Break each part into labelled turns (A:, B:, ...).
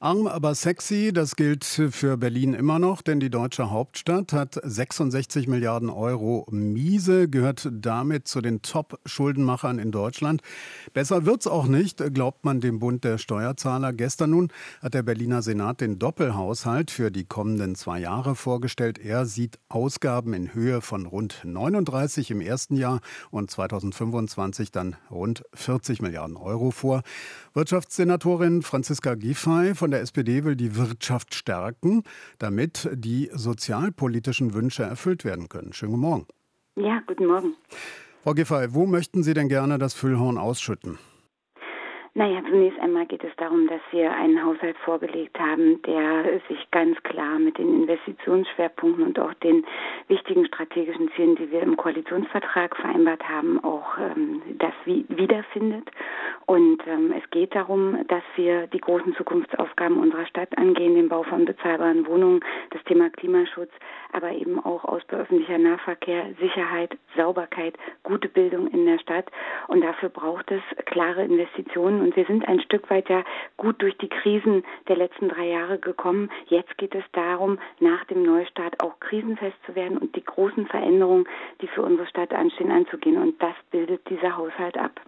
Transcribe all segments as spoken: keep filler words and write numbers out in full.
A: Arm, aber sexy, das gilt für Berlin immer noch, denn die deutsche Hauptstadt hat sechsundsechzig Milliarden Euro Miese, gehört damit zu den Top-Schuldenmachern in Deutschland. Besser wird's auch nicht, glaubt man dem Bund der Steuerzahler. Gestern nun hat der Berliner Senat den Doppelhaushalt für die kommenden zwei Jahre vorgestellt. Er sieht Ausgaben in Höhe von rund neununddreißig im ersten Jahr und zweitausendfünfundzwanzig dann rund vierzig Milliarden Euro vor. Wirtschaftssenatorin Franziska Giffey von der S P D will die Wirtschaft stärken, damit die sozialpolitischen Wünsche erfüllt werden können. Schönen guten Morgen.
B: Ja, guten Morgen.
A: Frau Giffey, wo möchten Sie denn gerne das Füllhorn ausschütten?
B: Naja, zunächst einmal geht es darum, dass wir einen Haushalt vorgelegt haben, der sich ganz klar mit den Investitionsschwerpunkten und auch den wichtigen strategischen Zielen, die wir im Koalitionsvertrag vereinbart haben, auch ähm, das wie, wiederfindet. Und ähm, es geht darum, dass wir die großen Zukunftsaufgaben unserer Stadt angehen, den Bau von bezahlbaren Wohnungen, das Thema Klimaschutz, aber eben auch Ausbau öffentlicher Nahverkehr, Sicherheit, Sauberkeit, gute Bildung in der Stadt. Und dafür braucht es klare Investitionen. Und wir sind ein Stück weit ja gut durch die Krisen der letzten drei Jahre gekommen. Jetzt geht es darum, nach dem Neustart auch krisenfest zu werden und die großen Veränderungen, die für unsere Stadt anstehen, anzugehen. Und das bildet dieser Haushalt ab.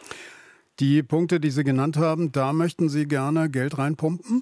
A: Die Punkte, die Sie genannt haben, da möchten Sie gerne Geld reinpumpen?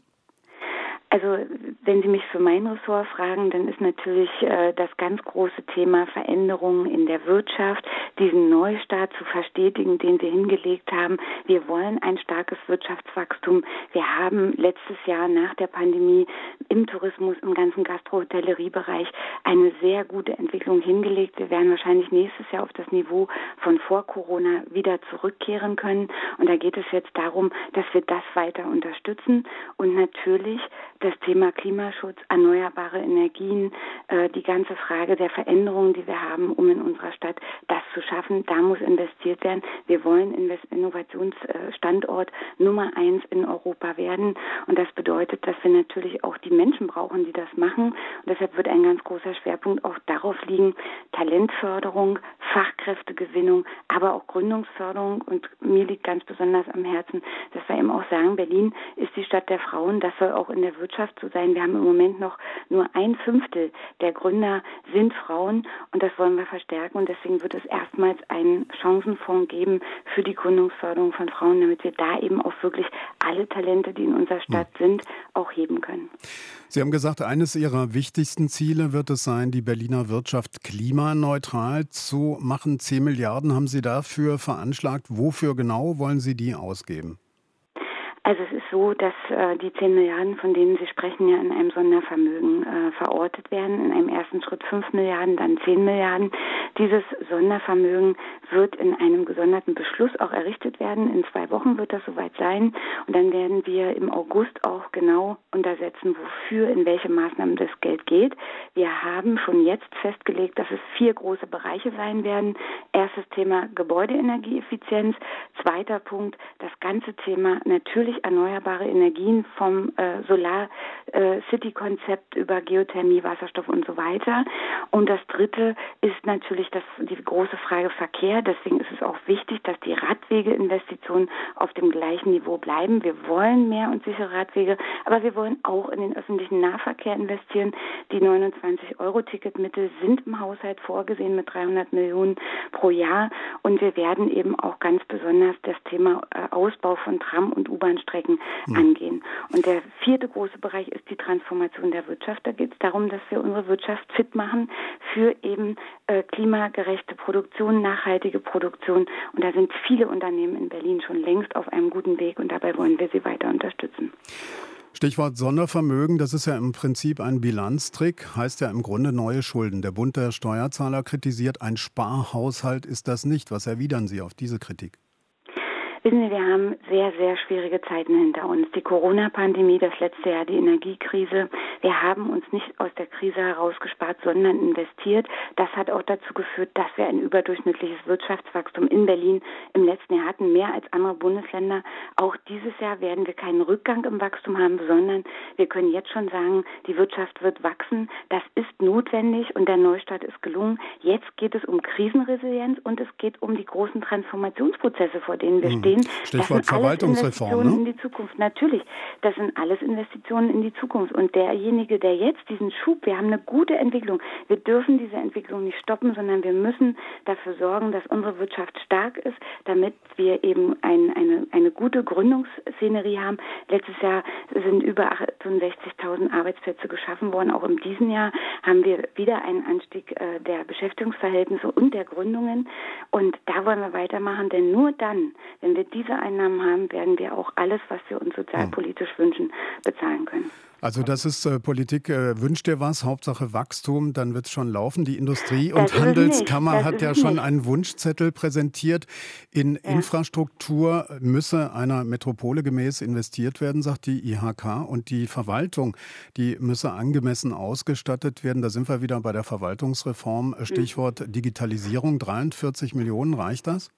B: Also wenn Sie mich für mein Ressort fragen, dann ist natürlich äh, das ganz große Thema Veränderungen in der Wirtschaft, diesen Neustart zu verstetigen, den wir hingelegt haben. Wir wollen ein starkes Wirtschaftswachstum. Wir haben letztes Jahr nach der Pandemie im Tourismus, im ganzen Gastro-Hotellerie-Bereich eine sehr gute Entwicklung hingelegt. Wir werden wahrscheinlich nächstes Jahr auf das Niveau von vor Corona wieder zurückkehren können. Und da geht es jetzt darum, dass wir das weiter unterstützen und natürlich das Thema Klimaschutz, erneuerbare Energien, äh, die ganze Frage der Veränderungen, die wir haben, um in unserer Stadt das zu schaffen, da muss investiert werden. Wir wollen Invest- Innovationsstandort Nummer eins in Europa werden und das bedeutet, dass wir natürlich auch die Menschen brauchen, die das machen und deshalb wird ein ganz großer Schwerpunkt auch darauf liegen, Talentförderung, Fachkräftegewinnung, aber auch Gründungsförderung und mir liegt ganz besonders am Herzen, dass wir eben auch sagen, Berlin ist die Stadt der Frauen, das soll auch in der Wirtschaft zu sein. Wir haben im Moment noch nur ein Fünftel der Gründer sind Frauen und das wollen wir verstärken und deswegen wird es erstmals einen Chancenfonds geben für die Gründungsförderung von Frauen, damit wir da eben auch wirklich alle Talente, die in unserer Stadt sind, auch heben können.
A: Sie haben gesagt, eines Ihrer wichtigsten Ziele wird es sein, die Berliner Wirtschaft klimaneutral zu machen. Zehn Milliarden haben Sie dafür veranschlagt. Wofür genau wollen Sie die ausgeben?
B: Also es ist so, dass äh, die zehn Milliarden, von denen Sie sprechen, ja in einem Sondervermögen äh, verortet werden. In einem ersten Schritt fünf Milliarden, dann zehn Milliarden. Dieses Sondervermögen wird in einem gesonderten Beschluss auch errichtet werden. In zwei Wochen wird das soweit sein. Und dann werden wir im August auch genau untersetzen, wofür, in welche Maßnahmen das Geld geht. Wir haben schon jetzt festgelegt, dass es vier große Bereiche sein werden. Erstes Thema Gebäudeenergieeffizienz. Zweiter Punkt, das ganze Thema natürlich erneuerbare Energien vom äh, Solar-City-Konzept äh, über Geothermie, Wasserstoff und so weiter. Und das Dritte ist natürlich das, die große Frage Verkehr. Deswegen ist es auch wichtig, dass die Radwegeinvestitionen auf dem gleichen Niveau bleiben. Wir wollen mehr und sichere Radwege, aber wir wollen auch in den öffentlichen Nahverkehr investieren. Die neunundzwanzig-Euro-Ticketmittel sind im Haushalt vorgesehen mit dreihundert Millionen pro Jahr. Und wir werden eben auch ganz besonders das Thema äh, Ausbau von Tram- und U-Bahn-Strecken hm. angehen. Und der vierte große Bereich ist die Transformation der Wirtschaft. Da geht es darum, dass wir unsere Wirtschaft fit machen für eben äh, klimagerechte Produktion, nachhaltige Produktion. Und da sind viele Unternehmen in Berlin schon längst auf einem guten Weg und dabei wollen wir sie weiter unterstützen.
A: Stichwort Sondervermögen, das ist ja im Prinzip ein Bilanztrick, heißt ja im Grunde neue Schulden. Der Bund der Steuerzahler kritisiert, ein Sparhaushalt ist das nicht. Was erwidern Sie auf diese Kritik?
B: Wissen Sie, wir haben sehr, sehr schwierige Zeiten hinter uns. Die Corona-Pandemie, das letzte Jahr die Energiekrise, Wir haben uns nicht aus der Krise herausgespart, sondern investiert. Das hat auch dazu geführt, dass wir ein überdurchschnittliches Wirtschaftswachstum in Berlin im letzten Jahr hatten, mehr als andere Bundesländer. Auch dieses Jahr werden wir keinen Rückgang im Wachstum haben, sondern wir können jetzt schon sagen, die Wirtschaft wird wachsen. Das ist notwendig und der Neustart ist gelungen. Jetzt geht es um Krisenresilienz und es geht um die großen Transformationsprozesse, vor denen wir hm. stehen.
A: Stichwort Verwaltungsreform,
B: ne?
A: In
B: die Zukunft. Natürlich, das sind alles Investitionen in die Zukunft. Und derjenige, der jetzt diesen Schub, wir haben eine gute Entwicklung, wir dürfen diese Entwicklung nicht stoppen, sondern wir müssen dafür sorgen, dass unsere Wirtschaft stark ist, damit wir eben ein, eine, eine gute Gründungsszenerie haben. Letztes Jahr sind über achtundsechzigtausend Arbeitsplätze geschaffen worden. Auch in diesem Jahr haben wir wieder einen Anstieg äh, der Beschäftigungsverhältnisse und der Gründungen. Und da wollen wir weitermachen, denn nur dann, wenn wir diese Einnahmen haben, werden wir auch alles, was wir uns sozialpolitisch hm. wünschen, bezahlen können.
A: Also das ist äh, Politik, äh, wünscht dir was, Hauptsache Wachstum, dann wird es schon laufen. Die Industrie- und Handelskammer hat ja schon einen Wunschzettel präsentiert. In ja. Infrastruktur müsse einer Metropole gemäß investiert werden, sagt die I H K. Und die Verwaltung, die müsse angemessen ausgestattet werden. Da sind wir wieder bei der Verwaltungsreform. Stichwort mhm. Digitalisierung, dreiundvierzig Millionen, reicht das?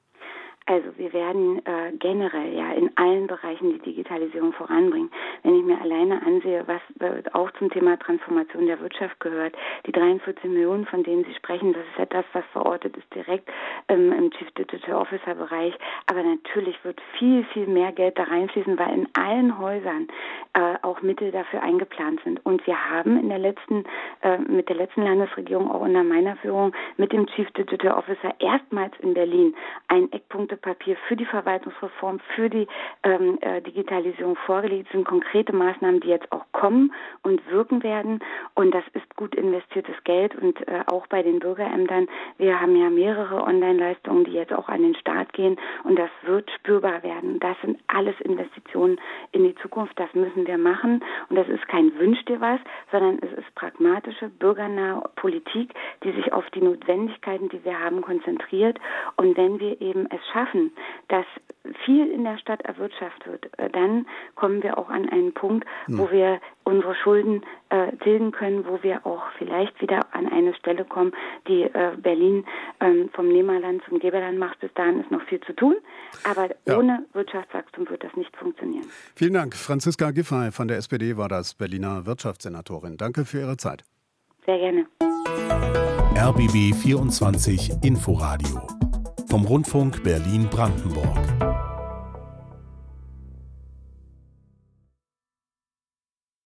B: Also wir werden äh, generell ja in allen Bereichen die Digitalisierung voranbringen. Wenn ich mir alleine ansehe, was äh, auch zum Thema Transformation der Wirtschaft gehört, die dreiundvierzig Millionen, von denen Sie sprechen, das ist ja das, was verortet ist direkt ähm, im Chief Digital Officer Bereich. Aber natürlich wird viel, viel mehr Geld da reinfließen, weil in allen Häusern äh, auch Mittel dafür eingeplant sind. Und wir haben in der letzten, äh, mit der letzten Landesregierung, auch unter meiner Führung, mit dem Chief Digital Officer erstmals in Berlin ein Eckpunkte Papier für die Verwaltungsreform, für die ähm, äh, Digitalisierung vorgelegt. Das sind konkrete Maßnahmen, die jetzt auch kommen und wirken werden. Und das ist gut investiertes Geld. Und äh, auch bei den Bürgerämtern, wir haben ja mehrere Online-Leistungen, die jetzt auch an den Start gehen. Und das wird spürbar werden. Das sind alles Investitionen in die Zukunft. Das müssen wir machen. Und das ist kein Wünsch dir was, sondern es ist pragmatische, bürgernahe Politik, die sich auf die Notwendigkeiten, die wir haben, konzentriert. Und wenn wir eben es schaffen, dass viel in der Stadt erwirtschaftet wird, dann kommen wir auch an einen Punkt, wo hm. wir unsere Schulden äh, tilgen können, wo wir auch vielleicht wieder an eine Stelle kommen, die äh, Berlin ähm, vom Nehmerland zum Geberland macht. Bis dahin ist noch viel zu tun, aber ja. ohne Wirtschaftswachstum wird das nicht funktionieren.
A: Vielen Dank. Franziska Giffey von der S P D war das, Berliner Wirtschaftssenatorin. Danke für Ihre Zeit.
B: Sehr gerne.
C: R B B vierundzwanzig Inforadio vom Rundfunk Berlin-Brandenburg.